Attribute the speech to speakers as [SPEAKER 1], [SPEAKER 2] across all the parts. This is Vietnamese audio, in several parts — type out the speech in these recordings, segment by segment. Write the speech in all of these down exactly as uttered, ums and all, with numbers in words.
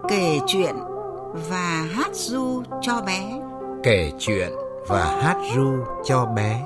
[SPEAKER 1] Kể chuyện và hát ru cho bé.
[SPEAKER 2] Kể chuyện và hát ru cho bé.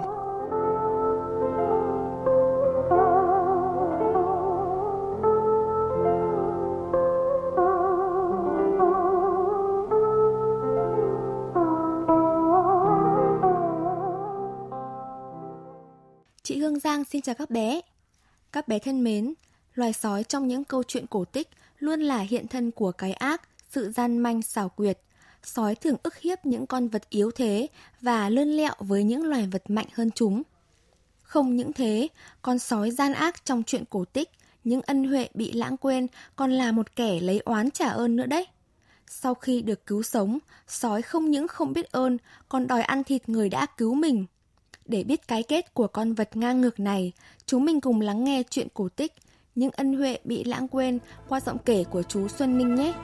[SPEAKER 3] Chị Hương Giang xin chào các bé. Các bé thân mến, loài sói trong những câu chuyện cổ tích luôn là hiện thân của cái ác, sự gian manh xảo quyệt. Sói thường ức hiếp những con vật yếu thế và lươn lẹo với những loài vật mạnh hơn chúng. Không những thế, con sói gian ác trong chuyện cổ tích, những ân huệ bị lãng quên còn là một kẻ lấy oán trả ơn nữa đấy. Sau khi được cứu sống, sói không những không biết ơn, còn đòi ăn thịt người đã cứu mình. Để biết cái kết của con vật ngang ngược này, chúng mình cùng lắng nghe chuyện cổ tích Những ân huệ bị lãng quên qua giọng kể của chú Xuân Ninh nhé.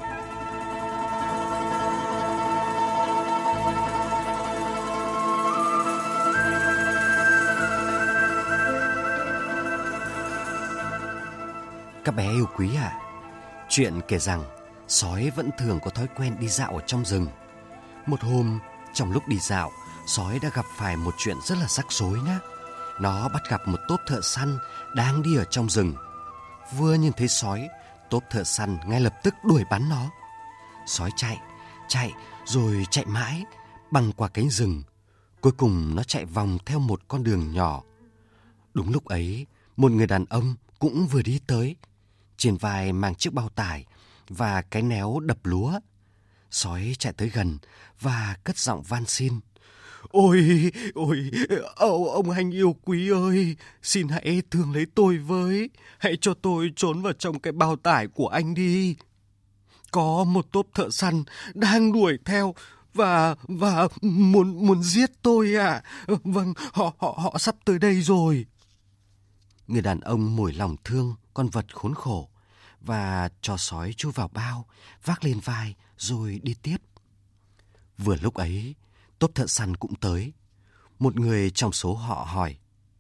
[SPEAKER 4] Các bé yêu quý ạ, à, chuyện kể rằng sói vẫn thường có thói quen đi dạo ở trong rừng. Một hôm, trong lúc đi dạo, sói đã gặp phải một chuyện rất là rắc rối nhá. Nó bắt gặp một tốp thợ săn đang đi ở trong rừng. Vừa nhìn thấy sói, tốp thợ săn ngay lập tức đuổi bắn nó. Sói chạy, chạy rồi chạy mãi, băng qua cánh rừng. Cuối cùng nó chạy vòng theo một con đường nhỏ. Đúng lúc ấy, một người đàn ông cũng vừa đi tới. Trên vai mang chiếc bao tải và cái néo đập lúa. Sói chạy tới gần và cất giọng van xin. Ôi, ôi, ông, ông anh yêu quý ơi, xin hãy thương lấy tôi với. Hãy cho tôi trốn vào trong cái bao tải của anh đi. Có một tốp thợ săn đang đuổi theo và và muốn muốn giết tôi ạ. À. Vâng, họ họ họ sắp tới đây rồi. Người đàn ông mỏi lòng thương con vật khốn khổ và cho sói chui vào bao, vác lên vai rồi đi tiếp. Vừa lúc ấy, tốp thợ săn cũng tới. Một người trong số họ hỏi.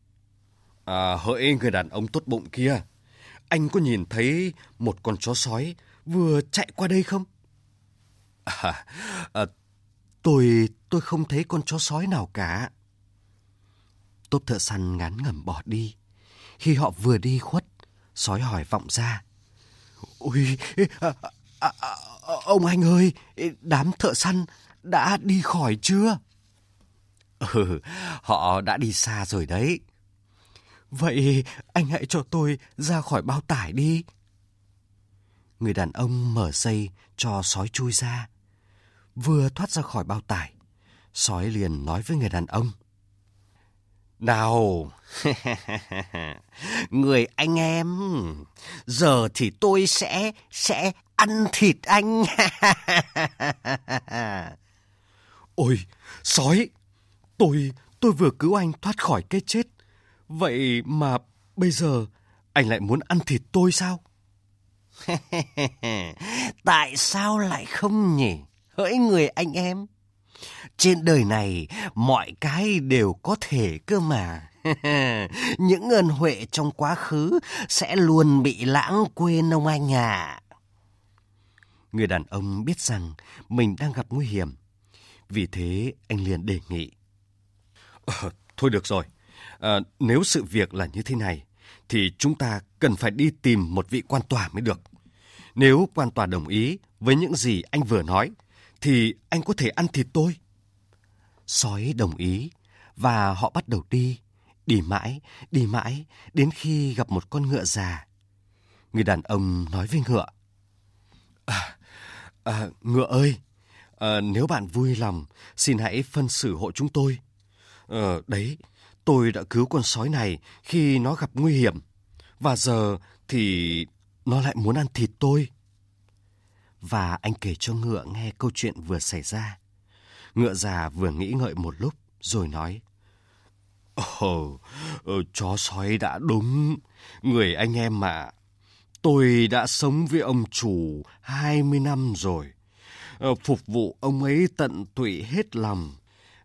[SPEAKER 4] À, hỡi người đàn ông tốt bụng kia, anh có nhìn thấy một con chó sói vừa chạy qua đây không? À, à, tôi, tôi không thấy con chó sói nào cả. Tốp thợ săn ngán ngẩm bỏ đi. Khi họ vừa đi khuất, sói hỏi vọng ra. Ôi, à, à, à, ông anh ơi, đám thợ săn đã đi khỏi chưa? Ừ, họ đã đi xa rồi đấy. Vậy anh hãy cho tôi ra khỏi bao tải đi. Người đàn ông mở dây cho sói chui ra. Vừa thoát ra khỏi bao tải, sói liền nói với người đàn ông. Nào, người anh em, giờ thì tôi sẽ, sẽ ăn thịt anh. Ôi, sói, tôi, tôi vừa cứu anh thoát khỏi cái chết. Vậy mà bây giờ anh lại muốn ăn thịt tôi sao? Tại sao lại không nhỉ? Hỡi người anh em, trên đời này mọi cái đều có thể cơ mà. Những ơn huệ trong quá khứ sẽ luôn bị lãng quên ông anh à. Người đàn ông biết rằng mình đang gặp nguy hiểm. Vì thế anh liền đề nghị. Ờ, thôi được rồi, à, nếu sự việc là như thế này thì chúng ta cần phải đi tìm một vị quan tòa mới được. Nếu quan tòa đồng ý với những gì anh vừa nói thì anh có thể ăn thịt tôi. Sói đồng ý và họ bắt đầu đi, đi mãi, đi mãi đến khi gặp một con ngựa già. Người đàn ông nói với ngựa. À, à, ngựa ơi, à, nếu bạn vui lòng, xin hãy phân xử hộ chúng tôi. Ờ, đấy, tôi đã cứu con sói này khi nó gặp nguy hiểm, và giờ thì nó lại muốn ăn thịt tôi. Và anh kể cho ngựa nghe câu chuyện vừa xảy ra. Ngựa già vừa nghĩ ngợi một lúc rồi nói. Ồ, oh, chó sói đã đúng, người anh em ạ. Tôi đã sống với ông chủ hai mươi năm rồi, phục vụ ông ấy tận tụy hết lòng.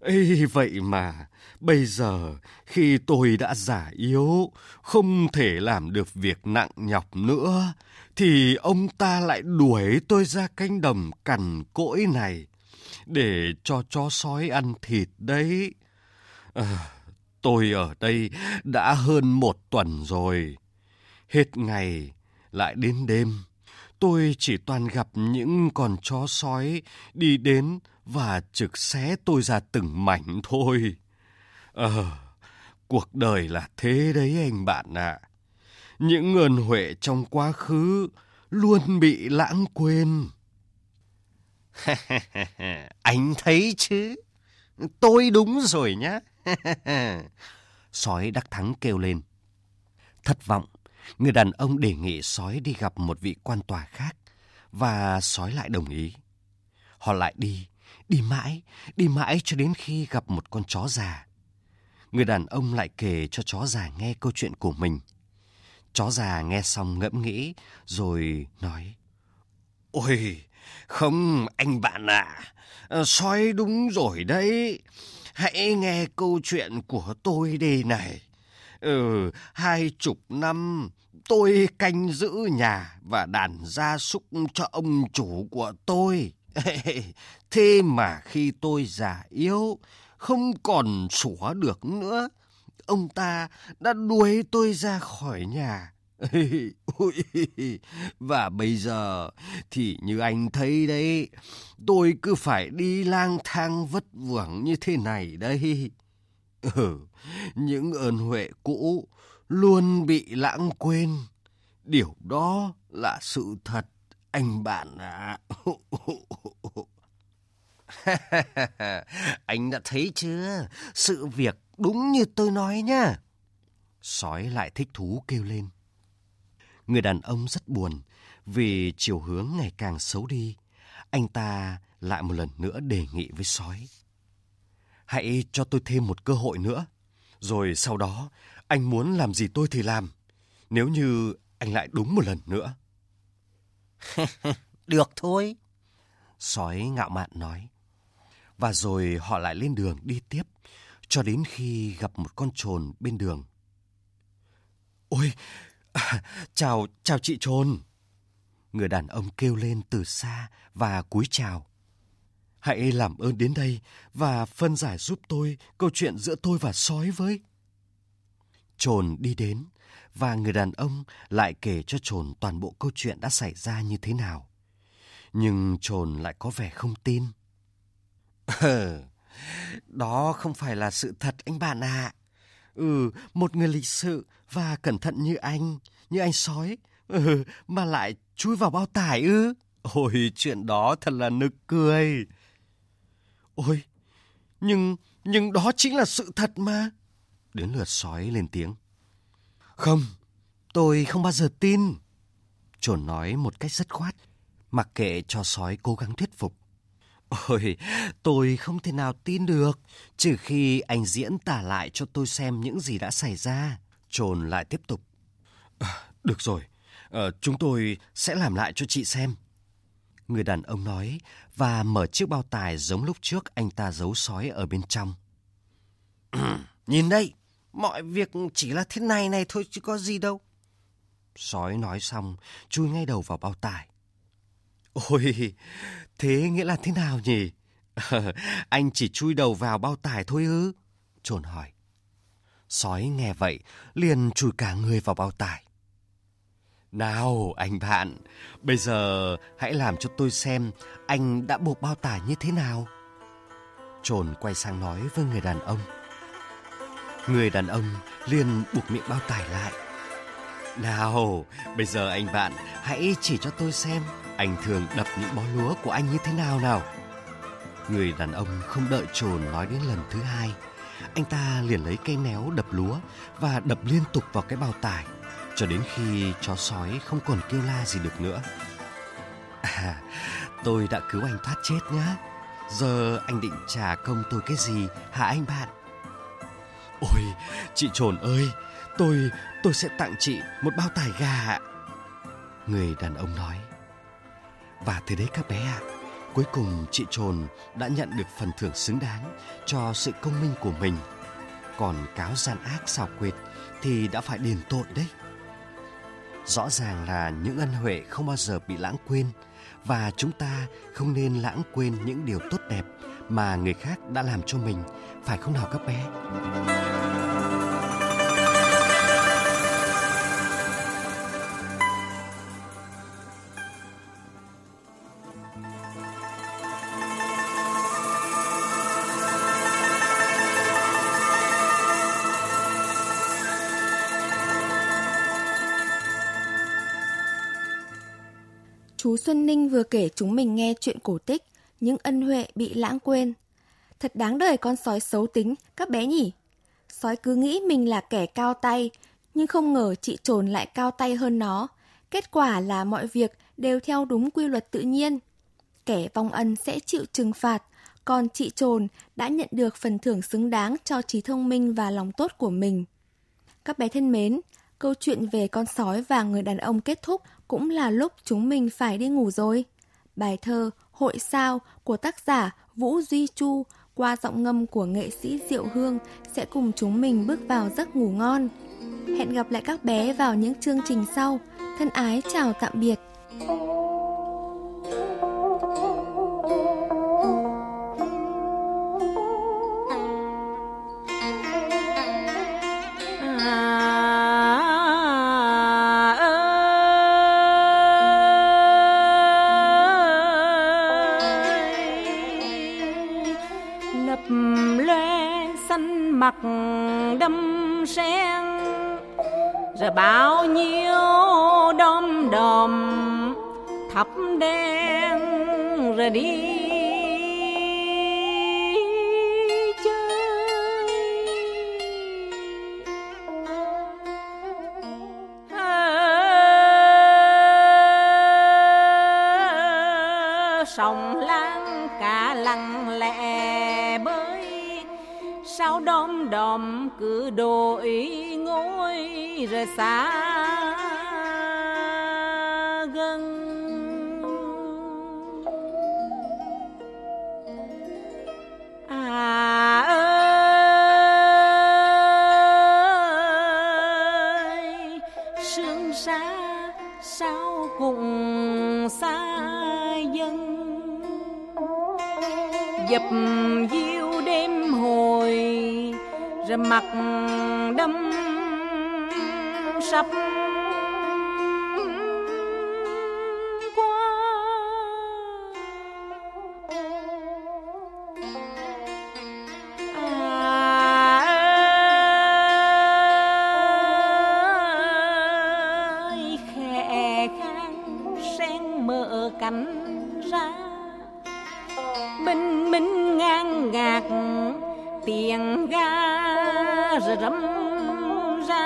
[SPEAKER 4] Ê, vậy mà, bây giờ khi tôi đã già yếu, không thể làm được việc nặng nhọc nữa, thì ông ta lại đuổi tôi ra cánh đồng cằn cỗi này để cho chó sói ăn thịt đấy. À, tôi ở đây đã hơn một tuần rồi. Hết ngày lại đến đêm, tôi chỉ toàn gặp những con chó sói đi đến và trực xé tôi ra từng mảnh thôi. Ờ, cuộc đời là thế đấy anh bạn ạ. À. Những ơn huệ trong quá khứ luôn bị lãng quên. Anh thấy chứ, tôi đúng rồi nhá. Sói đắc thắng kêu lên. Thất vọng, người đàn ông đề nghị sói đi gặp một vị quan tòa khác, và sói lại đồng ý. Họ lại đi, đi mãi, đi mãi cho đến khi gặp một con chó già. Người đàn ông lại kể cho chó già nghe câu chuyện của mình. Chó già nghe xong ngẫm nghĩ, rồi nói: Ôi, không anh bạn ạ, à, sói đúng rồi đấy. Hãy nghe câu chuyện của tôi đây này. Ừ, hai chục năm tôi canh giữ nhà và đàn gia súc cho ông chủ của tôi. Thế mà khi tôi già yếu, không còn sủa được nữa, ông ta đã đuổi tôi ra khỏi nhà. Và bây giờ thì như anh thấy đấy, tôi cứ phải đi lang thang vất vưởng như thế này đây. Ừ, những ơn huệ cũ luôn bị lãng quên. Điều đó là sự thật, anh bạn ạ. À. Anh đã thấy chưa? Sự việc đúng như tôi nói nhá. Sói lại thích thú kêu lên. Người đàn ông rất buồn vì chiều hướng ngày càng xấu đi. Anh ta lại một lần nữa đề nghị với sói: Hãy cho tôi thêm một cơ hội nữa, rồi sau đó anh muốn làm gì tôi thì làm, nếu như anh lại đúng một lần nữa. Được thôi, sói ngạo mạn nói. Và rồi họ lại lên đường đi tiếp, cho đến khi gặp một con chồn bên đường. Ôi, à, chào, chào chị chồn. Người đàn ông kêu lên từ xa và cúi chào. Hãy làm ơn đến đây và phân giải giúp tôi câu chuyện giữa tôi và sói với. Chồn đi đến, và người đàn ông lại kể cho chồn toàn bộ câu chuyện đã xảy ra như thế nào. Nhưng chồn lại có vẻ không tin. Ờ, đó không phải là sự thật anh bạn ạ. À. Ừ, một người lịch sự và cẩn thận như anh, như anh sói, ừ, mà lại chui vào bao tải ư? Ôi, chuyện đó thật là nực cười. Ôi, nhưng, nhưng đó chính là sự thật mà. Đến lượt sói lên tiếng. Không, tôi không bao giờ tin. Chồn nói một cách dứt khoát, mặc kệ cho sói cố gắng thuyết phục. Ôi, tôi không thể nào tin được, trừ khi anh diễn tả lại cho tôi xem những gì đã xảy ra. Chồn lại tiếp tục. À, được rồi, à, chúng tôi sẽ làm lại cho chị xem. Người đàn ông nói và mở chiếc bao tải giống lúc trước anh ta giấu sói ở bên trong. Nhìn đây, mọi việc chỉ là thế này này thôi chứ có gì đâu. Sói nói xong, chui ngay đầu vào bao tải. Ôi, thế nghĩa là thế nào nhỉ? Anh chỉ chui đầu vào bao tải thôi ư? Chồn hỏi. Sói nghe vậy, liền chui cả người vào bao tải. Nào, anh bạn, bây giờ hãy làm cho tôi xem anh đã buộc bao tải như thế nào. Chồn quay sang nói với người đàn ông. Người đàn ông liền buộc miệng bao tải lại. Nào, bây giờ anh bạn hãy chỉ cho tôi xem anh thường đập những bó lúa của anh như thế nào nào. Người đàn ông không đợi chồn nói đến lần thứ hai, anh ta liền lấy cây néo đập lúa và đập liên tục vào cái bao tải, cho đến khi chó sói không còn kêu la gì được nữa. À, tôi đã cứu anh thoát chết nhá. Giờ anh định trả công tôi cái gì hả anh bạn? Ôi, chị chồn ơi, tôi, tôi sẽ tặng chị một bao tải gà ạ. Người đàn ông nói. Và từ đấy các bé ạ, Cuối cùng chị Trồn đã nhận được phần thưởng xứng đáng cho sự công minh của mình. Còn cáo gian ác xảo quyệt thì đã phải đền tội đấy. Rõ ràng là những ân huệ không bao giờ bị lãng quên, và chúng ta không nên lãng quên những điều tốt đẹp mà người khác đã làm cho mình, phải không nào các bé?
[SPEAKER 3] Chú Xuân Ninh vừa kể chúng mình nghe chuyện cổ tích Những ân huệ bị lãng quên. Thật đáng đời con sói xấu tính, các bé nhỉ? Sói cứ nghĩ mình là kẻ cao tay, nhưng không ngờ chị Trồn lại cao tay hơn nó. Kết quả là mọi việc đều theo đúng quy luật tự nhiên. Kẻ vong ân sẽ chịu trừng phạt, còn chị Trồn đã nhận được phần thưởng xứng đáng cho trí thông minh và lòng tốt của mình. Các bé thân mến, câu chuyện về con sói và người đàn ông kết thúc cũng là lúc chúng mình phải đi ngủ rồi. Bài thơ Hội Sao của tác giả Vũ Duy Chu qua giọng ngâm của nghệ sĩ Diệu Hương sẽ cùng chúng mình bước vào giấc ngủ ngon. Hẹn gặp lại các bé vào những chương trình sau. Thân ái chào tạm biệt.
[SPEAKER 5] Mặt đâm sen rồi bao nhiêu đom đóm thắp đèn rồi đi chơi. À, sông Lan cả lặng lẽ bơi, sao đom đóm cứ đổi ngôi rồi xa gần. À ơi, sương xa sao cũng xa dân, dập diêu đêm hồi rồi mặt đâm sắp qua. À ơi, khẽ khang sen mở cánh ra, bình minh ngang ngạt tiếng ga rồi râm ra.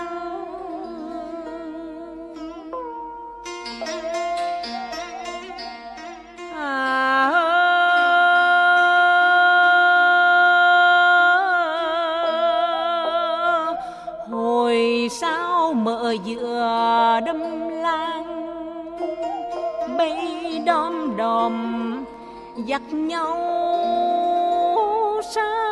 [SPEAKER 5] À, hồi sao mở giữa đâm lan, bay đom đóm dắt nhau xa.